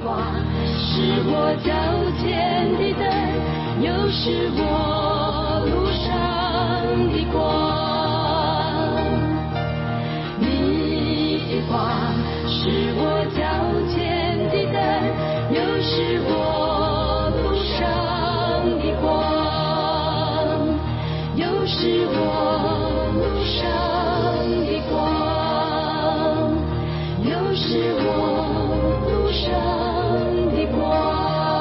光，是我脚前的灯，又是我路上的光。你的话是我脚前的灯，又是我路上的光，又是我路上的光，又是我路上的光。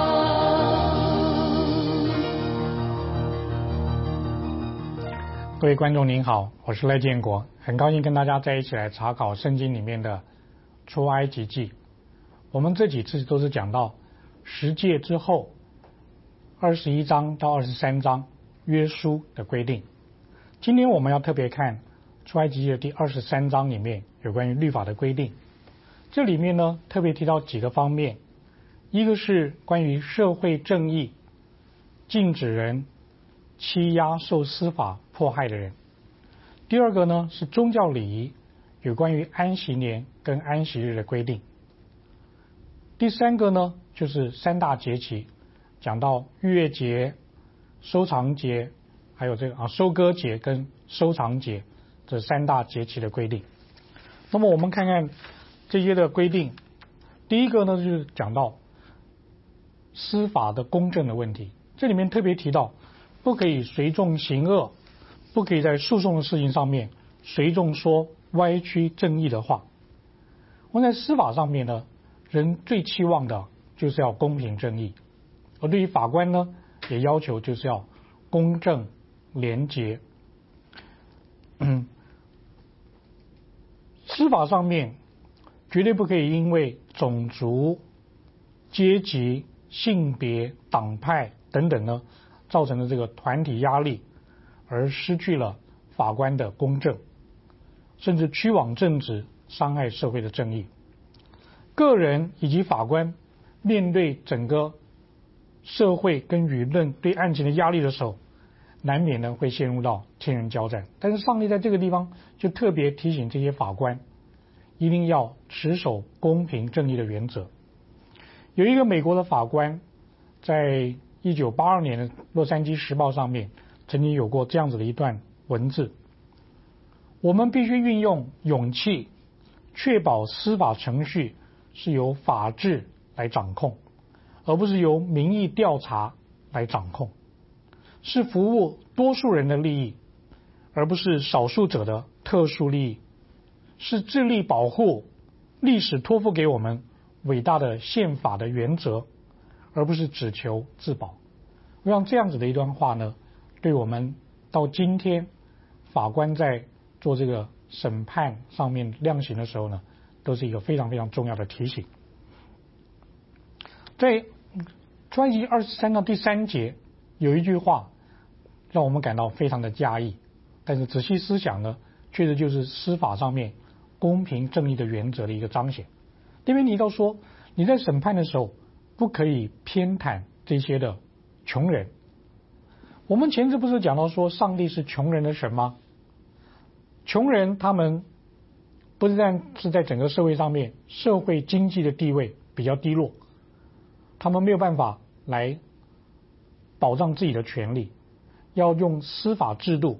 各位观众您好，我是赖建国，很高兴跟大家在一起来查考圣经里面的出埃及记。我们这几次都是讲到十诫之后21章到23章约书的规定。今天我们要特别看出埃及记的第23章里面有关于律法的规定。这里面呢特别提到几个方面，一个是关于社会正义，禁止人欺压受司法迫害的人。第二个呢是宗教礼仪，有关于安息年跟安息日的规定。第三个呢就是三大节期，讲到逾越节、收藏节，还有收割节跟收藏节这三大节期的规定。那么我们看看这些的规定。第一个呢就是讲到司法的公正的问题，这里面特别提到不可以随众行恶，不可以在诉讼的事情上面随众说歪曲正义的话。我们在司法上面呢，人最期望的就是要公平正义，而对于法官呢，也要求就是要公正廉洁。司法上面绝对不可以因为种族、阶级、性别、党派等等呢，造成的这个团体压力而失去了法官的公正，甚至屈枉正直，伤害社会的正义。个人以及法官面对整个社会跟舆论对案情的压力的时候，难免呢会陷入到天人交战。但是上帝在这个地方就特别提醒这些法官，一定要持守公平正义的原则。有一个美国的法官在1982年的洛杉矶时报上面曾经有过这样子的一段文字：我们必须运用勇气，确保司法程序是由法治来掌控，而不是由民意调查来掌控，是服务多数人的利益，而不是少数者的特殊利益，是致力保护历史托付给我们伟大的宪法的原则，而不是只求自保。我想这样子的一段话呢，对我们到今天法官在做这个审判上面量刑的时候呢，都是一个非常非常重要的提醒。在出埃及23章第3节有一句话让我们感到非常的讶异，但是仔细思想呢，确实就是司法上面公平正义的原则的一个彰显。这边提到说，你在审判的时候不可以偏袒这些的穷人。我们前次不是讲到说上帝是穷人的神吗？穷人他们不但是在整个社会上面社会经济的地位比较低落，他们没有办法来保障自己的权利，要用司法制度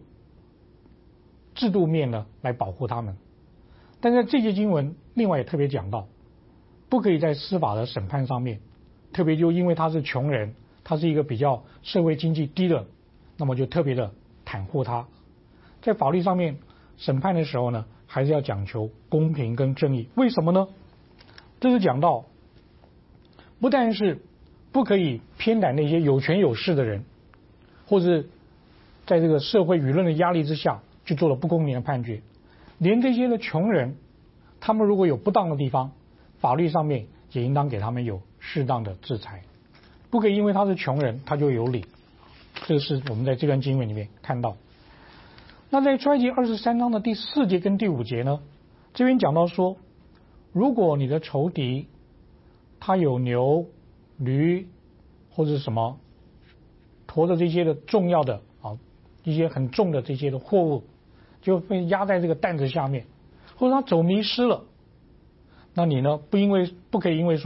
面呢来保护他们。但在这些经文另外也特别讲到，不可以在司法的审判上面，特别就因为他是穷人，他是一个比较社会经济低的，那么就特别的袒护他。在法律上面审判的时候呢，还是要讲求公平跟正义。为什么呢？这是讲到不但是不可以偏袒那些有权有势的人，或是在这个社会舆论的压力之下去做了不公平的判决，连这些的穷人，他们如果有不当的地方，法律上面也应当给他们有适当的制裁，不可以因为他是穷人他就有理。这个是我们在这段经文里面看到。那在出埃及23章的第4节跟第5节呢，这边讲到说，如果你的仇敌他有牛、驴或者什么驮着这些的重要的一些很重的这些的货物，就被压在这个担子下面，或者他走迷失了，那你呢不可以因为说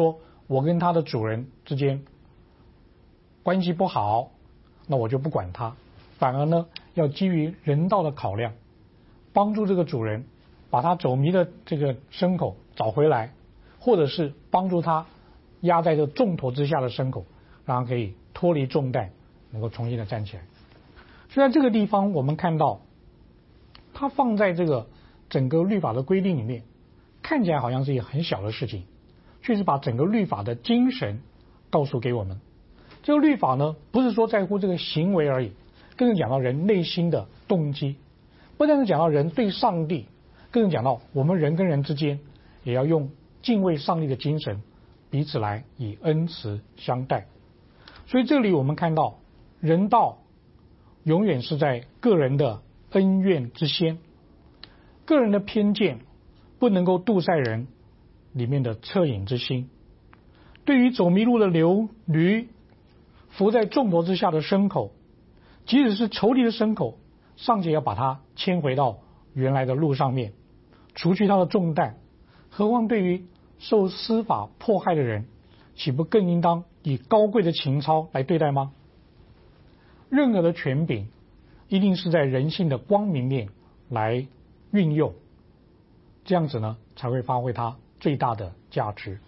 我跟他的主人之间关系不好，那我就不管他，反而呢要基于人道的考量，帮助这个主人把他走迷的这个牲口找回来，或者是帮助他压在这重驮之下的牲口，让他可以脱离重担，能够重新的站起来。所以在这个地方我们看到，它放在这个整个律法的规定里面，看起来好像是一个很小的事情，却是把整个律法的精神告诉给我们。这个律法呢，不是说在乎这个行为而已，更是讲到人内心的动机，不但是讲到人对上帝，更是讲到我们人跟人之间也要用敬畏上帝的精神，彼此来以恩慈相待。所以这里我们看到，人道永远是在个人的恩怨之先，个人的偏见不能够度塞人里面的恻隐之心。对于走迷路的驴，伏在重驮之下的牲口，即使是仇敌的牲口，尚且要把它牵回到原来的路上面，除去他的重担，何况对于受司法迫害的人，岂不更应当以高贵的情操来对待吗？任何的权柄一定是在人性的光明面来运用，这样子呢才会发挥它最大的价值。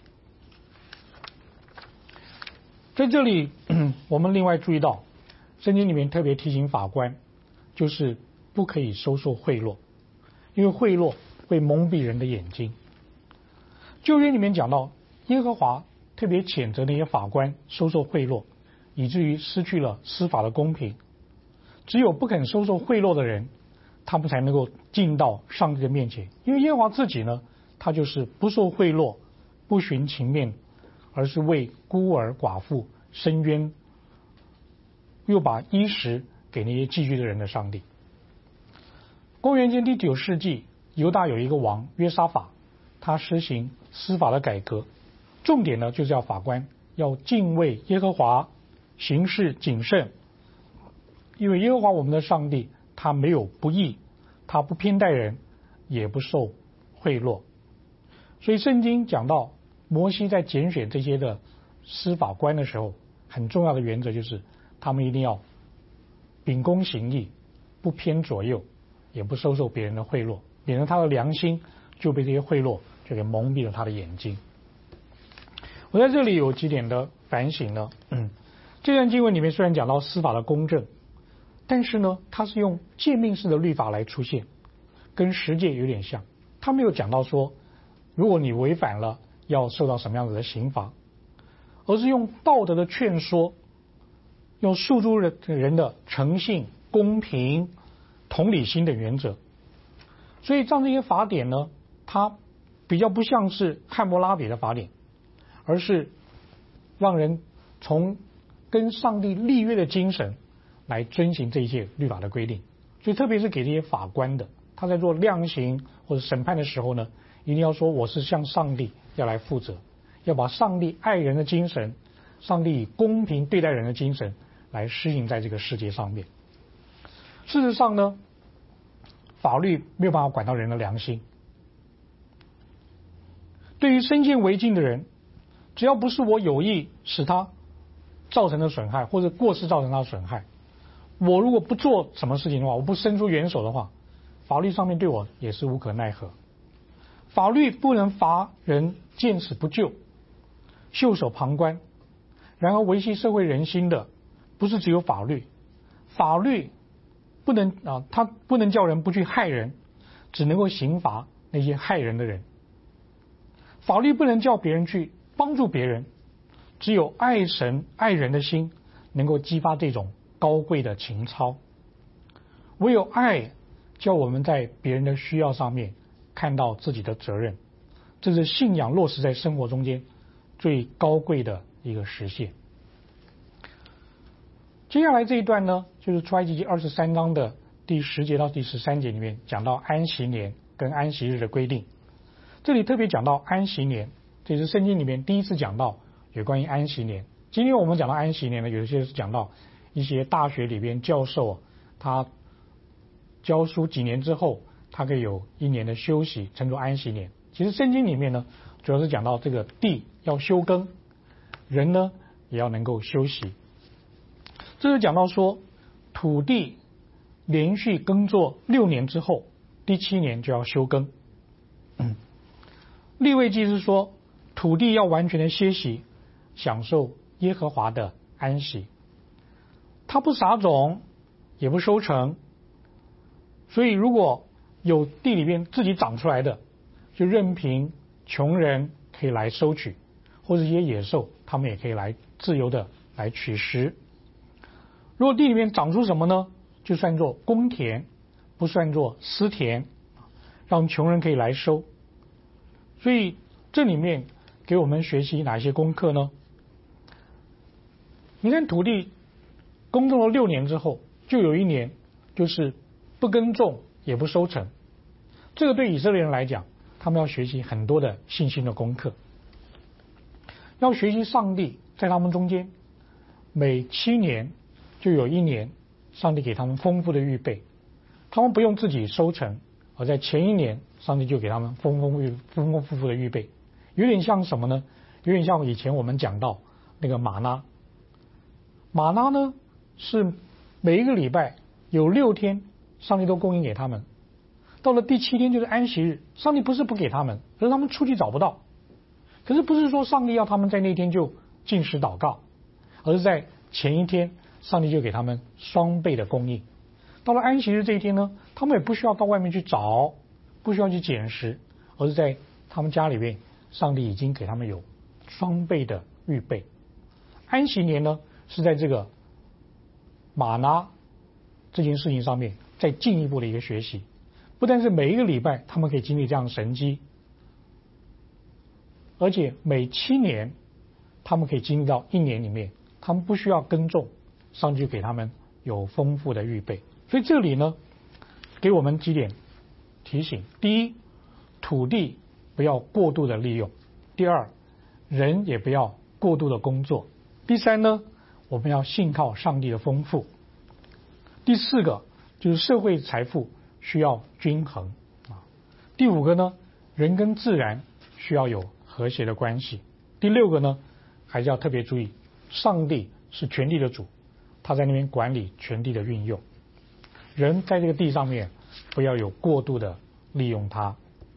在这里我们另外注意到，圣经里面特别提醒法官，就是不可以收受贿赂，因为贿赂会蒙蔽人的眼睛。旧约里面讲到，耶和华特别谴责那些法官收受贿赂，以至于失去了司法的公平。只有不肯收受贿赂的人，他们才能够进到上帝的面前，因为耶和华自己呢，他就是不受贿赂，不徇情面，而是为孤儿寡妇伸冤，又把衣食给那些寄居的人的上帝。公元前第9世纪，犹大有一个王约沙法，他实行司法的改革，重点呢就是要法官要敬畏耶和华，行事谨慎，因为耶和华我们的上帝他没有不义，他不偏待人，也不受贿赂。所以圣经讲到摩西在拣选这些的司法官的时候，很重要的原则就是他们一定要秉公行义，不偏左右，也不收受别人的贿赂，免得他的良心就被这些贿赂就给蒙蔽了他的眼睛。我在这里有几点的反省呢。这段经文里面虽然讲到司法的公正，但是呢它是用诫命式的律法来出现，跟十诫有点像。他没有讲到说如果你违反了要受到什么样子的刑罚，而是用道德的劝说，用诉诸人的诚信、公平、同理心的原则。所以像这些法典呢，它比较不像是汉谟拉比的法典，而是让人从跟上帝立约的精神来遵行这些律法的规定。所以特别是给这些法官的，他在做量刑或者审判的时候呢，一定要说我是向上帝要来负责，要把上帝爱人的精神，上帝以公平对待人的精神来施行在这个世界上面。事实上呢，法律没有办法管到人的良心。对于身陷为境的人，只要不是我有意使他造成的损害，或者过失造成他的损害，我如果不做什么事情的话，我不伸出援手的话，法律上面对我也是无可奈何。法律不能罚人见死不救，袖手旁观。然而维系社会人心的不是只有法律，法律不能它不能叫人不去害人，只能够刑罚那些害人的人。法律不能叫别人去帮助别人，只有爱神爱人的心能够激发这种高贵的情操。唯有爱叫我们在别人的需要上面看到自己的责任，这是信仰落实在生活中间最高贵的一个实现。接下来这一段呢，就是出埃及记23章的第10节到第13节里面讲到安息年跟安息日的规定。这里特别讲到安息年，这是圣经里面第一次讲到有关于安息年。今天我们讲到安息年呢，有些是讲到一些大学里边教授他教书几年之后，他可以有1年的休息，称作安息年。其实圣经里面呢，主要是讲到这个地要休耕， 人呢也要能够休息。这就讲到说，土地连续耕作6年之后，第7年就要休耕。利未记是说，土地要完全的歇息，享受耶和华的安息。他不撒种，也不收成，所以如果有地里面自己长出来的，就任凭穷人可以来收取，或者一些野兽，他们也可以来自由的来取食。如果地里面长出什么呢，就算作公田，不算作私田，让穷人可以来收。所以这里面给我们学习哪些功课呢？你看土地耕种了6年之后，就有1年就是不耕种也不收成。这个对以色列人来讲，他们要学习很多的信心的功课，要学习上帝在他们中间每7年就有1年，上帝给他们丰富的预备，他们不用自己收成，而在前1年，上帝就给他们丰丰富富的预备。有点像什么呢？有点像以前我们讲到那个玛纳。玛纳呢是每一个礼拜有6天，上帝都供应给他们。到了第7天就是安息日，上帝不是不给他们，而是他们出去找不到。可是不是说上帝要他们在那天就禁食祷告，而是在前1天，上帝就给他们双倍的供应。到了安息日这一天呢，他们也不需要到外面去找，不需要去捡食，而是在他们家里面，上帝已经给他们有双倍的预备。安息年呢，是在这个玛拿这件事情上面再进一步的一个学习。不但是每一个礼拜他们可以经历这样的神迹，而且每7年他们可以经历到1年里面，他们不需要耕种，上帝就给他们有丰富的预备。所以这里呢，给我们几点提醒：第一，土地不要过度的利用；第二，人也不要过度的工作；第三呢，我们要信靠上帝的丰富；第4个就是社会财富需要均衡啊；第5个呢，人跟自然需要有和谐的关系；第6个呢，还是要特别注意，上帝是全地的主，他在那边管理全地的运用，人在这个地上面不要有过度的利用它。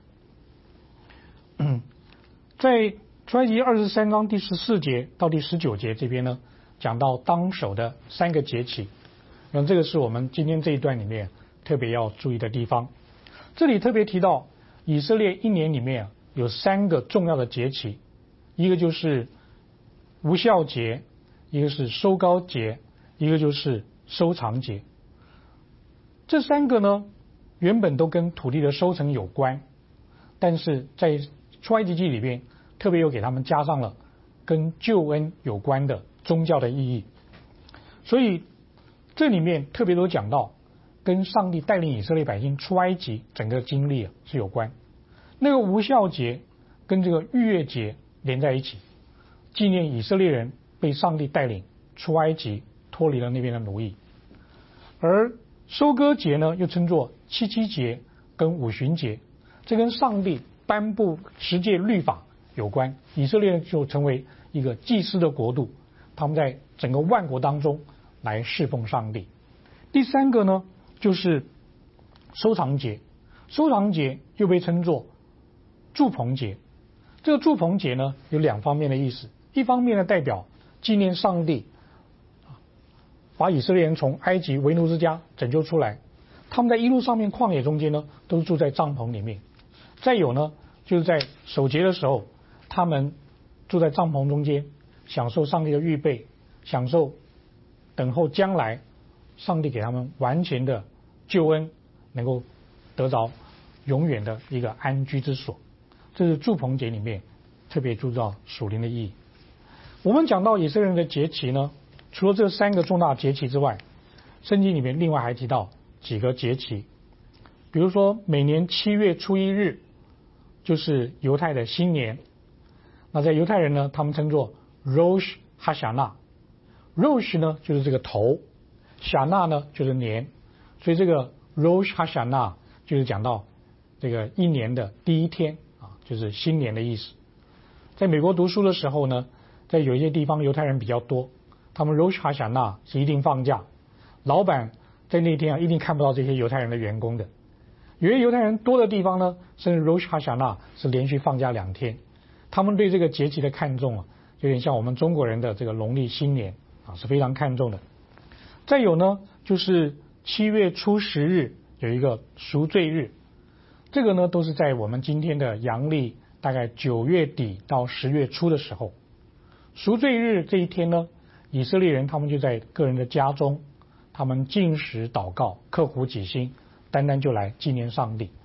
在出埃及23章第14节到第19节这边呢，讲到当守的3个节期，那这个是我们今天这一段里面特别要注意的地方。这里特别提到以色列1年里面有3个重要的节期，一个就是无酵节，一个是收膏节，一个就是收藏节。这3个呢，原本都跟土地的收成有关，但是在出埃及记里边特别又给他们加上了跟救恩有关的宗教的意义。所以这里面特别都讲到跟上帝带领以色列百姓出埃及整个经历是有关。那个无酵节跟这个逾越节连在一起，纪念以色列人被上帝带领出埃及，脱离了那边的奴役。而收割节呢，又称作七七节跟五旬节，这跟上帝颁布十诫律法有关。以色列人就成为一个祭司的国度，他们在整个万国当中来侍奉上帝。第3个呢，就是收藏节，收藏节又被称作住棚节。这个住棚节呢，有2方面的意思，一方面呢，代表纪念上帝把以色列人从埃及为奴之家拯救出来，他们在一路上面旷野中间呢，都是住在帐篷里面。再有呢，就是在守节的时候，他们住在帐篷中间，享受上帝的预备，享受等候将来上帝给他们完全的救恩，能够得着永远的一个安居之所。这是住棚节里面特别注重属灵的意义。我们讲到以色列人的节期呢，除了这3个重大节期之外，圣经里面另外还提到几个节期，比如说每年7月初1日就是犹太的新年。那在犹太人呢，他们称作 Rosh Hashanah。Rosh 呢就是这个头， Shana 呢就是年，所以这个 Rosh Hashanah 就是讲到这个一年的第1天啊，就是新年的意思。在美国读书的时候呢， 在有一些地方犹太人比较多，他们 Rosh Hashanah 是一定放假，老板在那天一定看不到这些犹太人的员工的。有些犹太人多的地方呢，甚至 Rosh Hashanah 是连续放假2天，他们对这个节气的看重有点像我们中国人的这个农历新年是非常看重的。再有呢，就是7月初10日有一个赎罪日，这个呢都是在我们今天的阳历大概9月底到10月初的时候。赎罪日这一天呢，以色列人他们就在个人的家中，他们禁食祷告，刻苦己心，单单就来纪念上帝。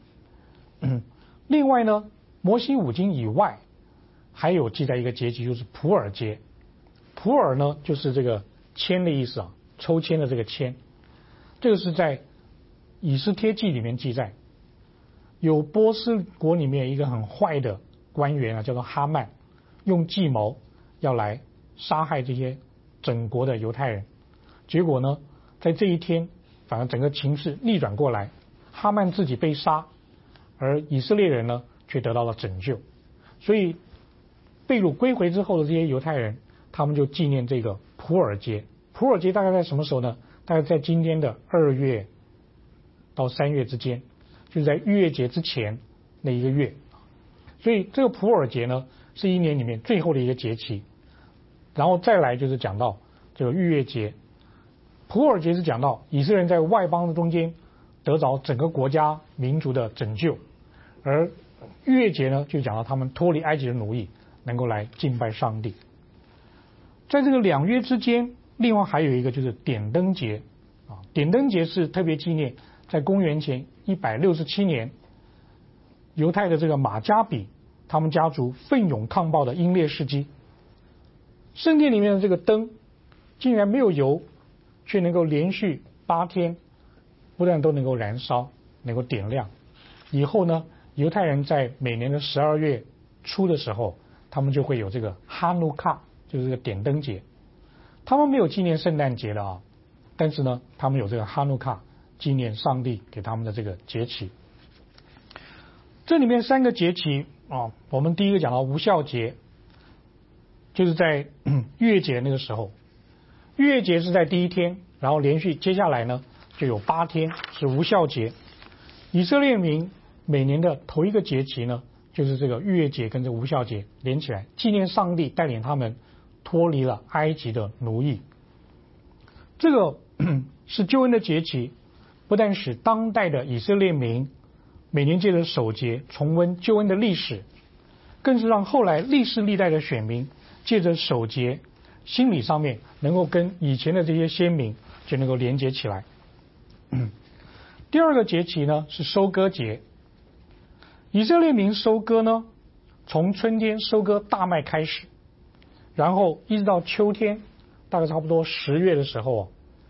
另外呢，摩西五经以外还有记载一个节气，就是普珥节。普珥呢就是这个签的意思抽签的这个签。这个是在以斯帖记里面记载，有波斯国里面一个很坏的官员叫做哈曼，用计谋要来杀害这些整国的犹太人。结果呢，在这一天反而整个情势逆转过来，哈曼自己被杀，而以色列人呢却得到了拯救。所以被掳归回之后的这些犹太人，他们就纪念这个普珥节。普珥节大概在什么时候呢？大概在今天的2月到3月之间，就是在逾越节之前那一个月。所以这个普珥节呢，是一年里面最后的一个节期。然后再来就是讲到这个逾越节。普珥节是讲到以色列人在外邦的中间得着整个国家民族的拯救，而逾越节呢就讲到他们脱离埃及的奴役，能够来敬拜上帝。在这个2约之间，另外还有一个就是点灯节点灯节是特别纪念在公元前167年犹太的这个马加比他们家族奋勇抗暴的英烈事迹。圣殿里面的这个灯竟然没有油，却能够连续8天不但都能够燃烧，能够点亮。以后呢，犹太人在每年的12月初的时候，他们就会有这个哈努卡，就是这个点灯节。他们没有纪念圣诞节的但是呢，他们有这个哈努卡，纪念上帝给他们的这个节期。这里面3个节期我们第一个讲到无酵节，就是在逾越节那个时候。逾越节是在第一天，然后连续接下来呢就有8天是无酵节。以色列民每年的头一个节期呢，就是这个逾越节跟这个无酵节连起来，纪念上帝带领他们脱离了埃及的奴役。这个是救恩的节期，不但使当代的以色列民每年借着守节重温救恩的历史，更是让后来历世历代的选民借着守节心理上面能够跟以前的这些先民就能够连接起来。第二个节期呢是收割节。以色列民收割呢，从春天收割大麦开始，然后一直到秋天，大概差不多10月的时候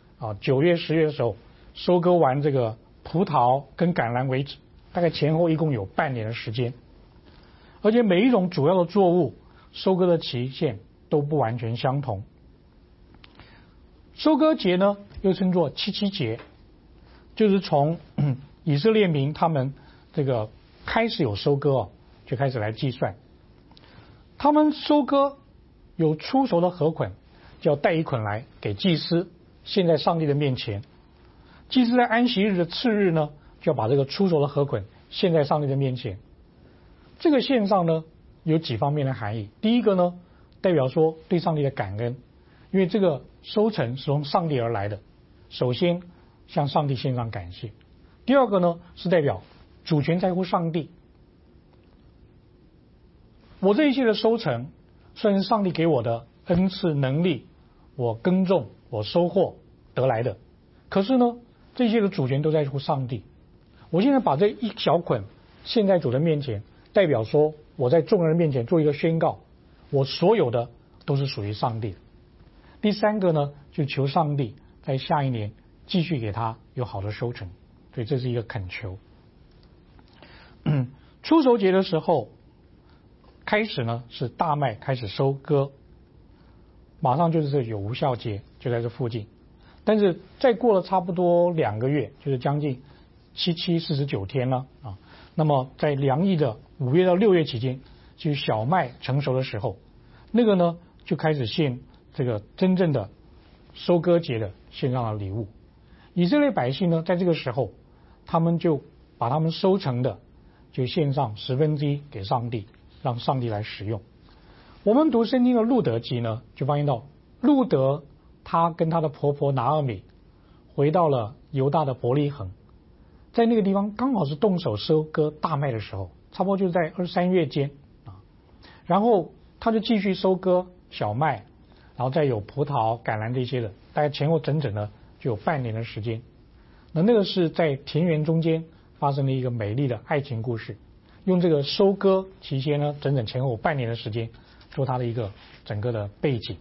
9月10月的时候收割完这个葡萄跟橄榄为止，大概前后一共有半年的时间。而且每一种主要的作物收割的期限都不完全相同。收割节呢又称作七七节，就是从以色列民他们这个开始有收割就开始来计算。他们收割有初熟的禾捆，就要带一捆来给祭司献在上帝的面前。祭司在安息日的次日呢，就要把这个初熟的禾捆献在上帝的面前。这个献上呢有几方面的含义。第一个呢，代表说对上帝的感恩，因为这个收成是从上帝而来的，首先向上帝献上感谢。第二个呢，是代表主权在乎上帝，我这一切的收成虽然是上帝给我的恩赐能力，我耕种我收获得来的，可是呢这些的主权都在乎上帝。我现在把这一小捆献在主的面前，代表说我在众人面前做一个宣告，我所有的都是属于上帝的。第三个呢，就求上帝在下一年继续给他有好的收成，所以这是一个恳求。初熟节的时候开始呢，是大麦开始收割，马上就是有无酵节，就在这附近。但是再过了差不多2个月，就是将近49天了那么在凉意的5月到6月期间，就是小麦成熟的时候，那个呢就开始献这个真正的收割节的献上了礼物。以色列百姓呢，在这个时候，他们就把他们收成的就献上1/10给上帝，让上帝来使用。我们读圣经的路得记呢，就发现到路得他跟他的婆婆拿俄米回到了犹大的伯利恒，在那个地方刚好是动手收割大麦的时候，差不多就在2、3月间啊。然后他就继续收割小麦，然后再有葡萄、橄榄这些的，大概前后整整呢就有半年的时间。那个是在田园中间发生了一个美丽的爱情故事，用这个收割期间呢，整整前后半年的时间做它的一个整个的背景。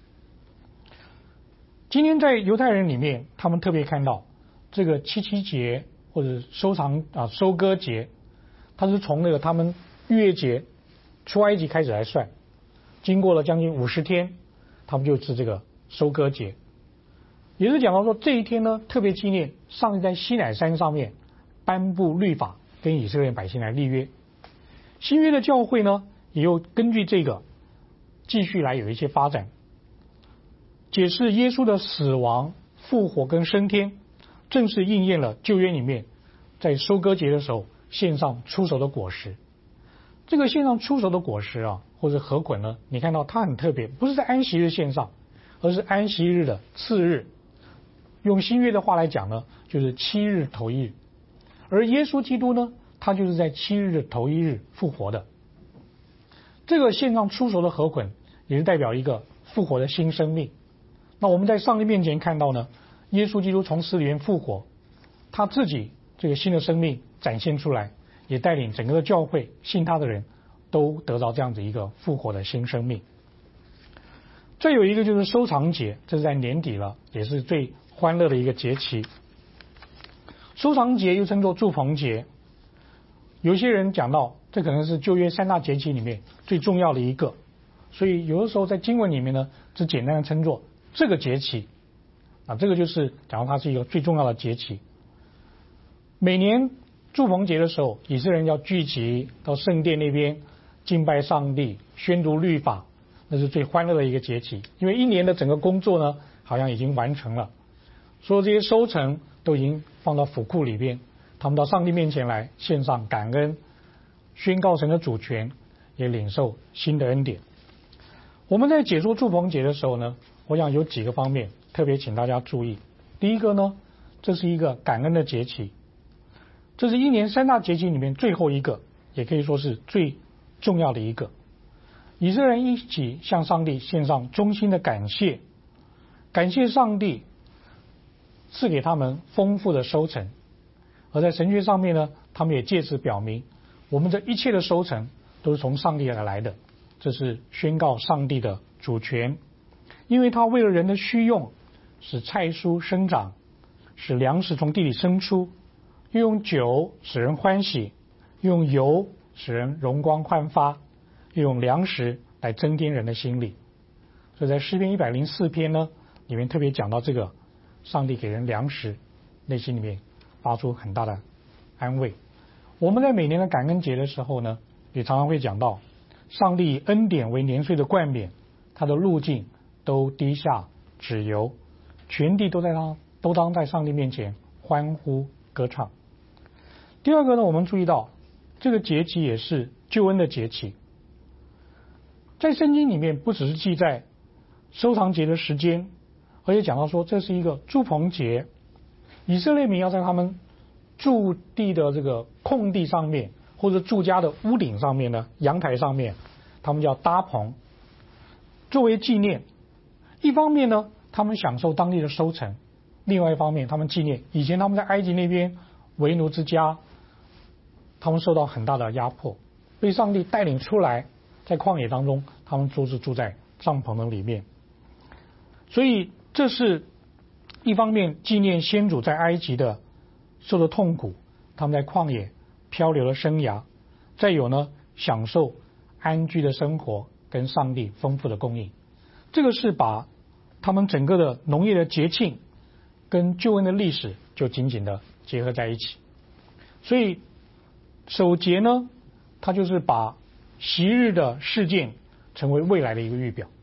今天在犹太人里面，他们特别看到这个七七节或者收割节，它是从那个他们逾越节出埃及开始来算，经过了将近50天，他们就是这个收割节。也是讲到说这一天呢，特别纪念上帝在西乃山上面颁布律法，跟以色列百姓来立约。新约的教会呢，也又根据这个继续来有一些发展，解释耶稣的死亡、复活跟升天，正是应验了旧约里面在收割节的时候献上出熟的果实。这个献上出熟的果实啊，或者禾捆呢，你看到它很特别，不是在安息日献上，而是安息日的次日。用新约的话来讲呢，就是7日头一日。而耶稣基督呢，他就是在7日的头一日复活的。这个献上出熟的禾捆，也是代表一个复活的新生命。那我们在上帝面前看到呢，耶稣基督从死里面复活，他自己这个新的生命展现出来，也带领整个的教会信他的人都得到这样子一个复活的新生命。再有一个就是收藏节，这是在年底了，也是最欢乐的一个节期。收藏节又称作住棚节，有些人讲到这可能是旧约3大节期里面最重要的一个，所以有的时候在经文里面呢，只简单的称作这个节期。这个就是讲到它是一个最重要的节期。每年住棚节的时候，以色列人要聚集到圣殿那边敬拜上帝，宣读律法，那是最欢乐的一个节期。因为一年的整个工作呢，好像已经完成了，所有这些收成都已经放到府库里边，他们到上帝面前来献上感恩，宣告神的主权，也领受新的恩典。我们在解说住棚节的时候呢，我想有几个方面特别请大家注意。第一个呢，这是一个感恩的节期，这是一年3大节期里面最后一个，也可以说是最重要的一个。以色列人一起向上帝献上衷心的感谢，感谢上帝赐给他们丰富的收成。而在神学上面呢，他们也借此表明，我们这一切的收成都是从上帝而来的，这是宣告上帝的主权。因为他为了人的需用，使菜蔬生长，使粮食从地里生出，又用酒使人欢喜，又用油使人容光焕发，又用粮食来增添人的心理。所以在诗篇104篇呢，里面特别讲到这个上帝给人粮食，内心里面发出很大的安慰。我们在每年的感恩节的时候呢，也常常会讲到上帝以恩典为年岁的冠冕，他的路径都滴下脂油，全地都当在上帝面前欢呼歌唱。第二个呢，我们注意到这个节期也是救恩的节期。在圣经里面不只是记载收藏节的时间，而且讲到说这是一个住棚节，以色列民要在他们驻地的这个空地上面，或者住家的屋顶上面呢，阳台上面，他们叫搭棚，作为纪念。一方面呢，他们享受当地的收成；另外一方面，他们纪念以前他们在埃及那边为奴之家，他们受到很大的压迫，被上帝带领出来，在旷野当中，他们都是住在帐篷的里面。所以这是一方面纪念先祖在埃及的受的痛苦，他们在旷野漂流的生涯；再有呢，享受安居的生活跟上帝丰富的供应。这个是把他们整个的农业的节庆跟救恩的历史就紧紧的结合在一起。所以守节呢，它就是把昔日的事件成为未来的一个预表。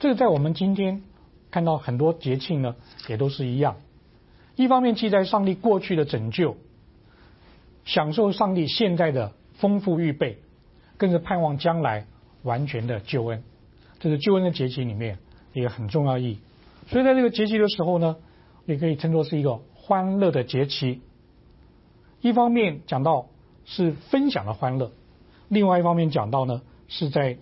这个在我们今天看到很多节庆呢，也都是一样。一方面记载上帝过去的拯救，享受上帝现在的丰富预备，更是盼望将来完全的救恩。这是救恩的节期里面一个很重要意义。所以在这个节期的时候呢，也可以称作是一个欢乐的节期。一方面讲到是分享的欢乐，另外一方面讲到呢是在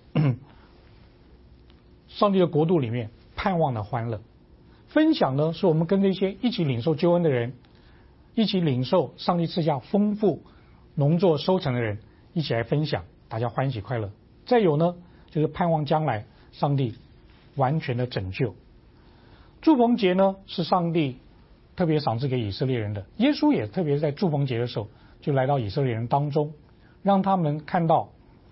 上帝的国度里面盼望的欢乐。分享呢是我们跟这些一起领受救恩的人，一起领受上帝赐下丰富农作收成的人一起来分享，大家欢喜快乐。再有呢就是盼望将来上帝完全的拯救。祝棚节呢是上帝特别赏赐给以色列人的，耶稣也特别在祝棚节的时候就来到以色列人当中，让他们看到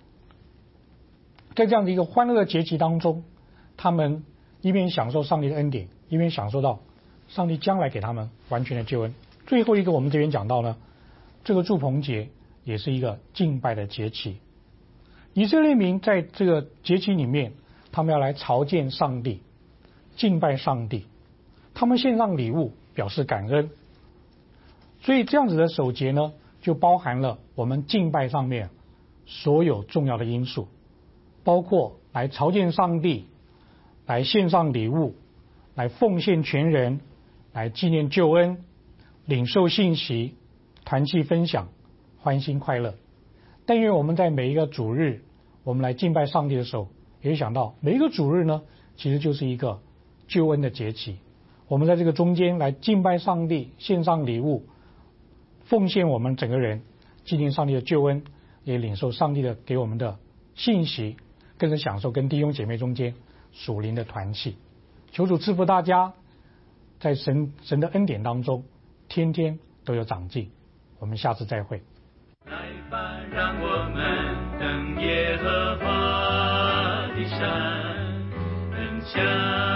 在这样的一个欢乐的节期当中，他们一边享受上帝的恩典，一边享受到上帝将来给他们完全的救恩。最后一个我们这边讲到呢，这个祝棚节也是一个敬拜的节期。以色列民在这个节期里面，他们要来朝见上帝，敬拜上帝，他们献上礼物表示感恩。所以这样子的守节呢，就包含了我们敬拜上面所有重要的因素，包括来朝见上帝，来献上礼物，来奉献全人，来纪念救恩，领受信息，团契分享，欢欣快乐。但愿我们在每一个主日，我们来敬拜上帝的时候，也想到每一个主日呢，其实就是一个救恩的节期。我们在这个中间来敬拜上帝，献上礼物，奉献我们整个人，纪念上帝的救恩，也领受上帝的给我们的信息，更是享受跟弟兄姐妹中间属灵的团契。求主赐福大家，在神的恩典当中，天天都有长进。我们下次再会。 来吧，让我们登耶和华的山，奔向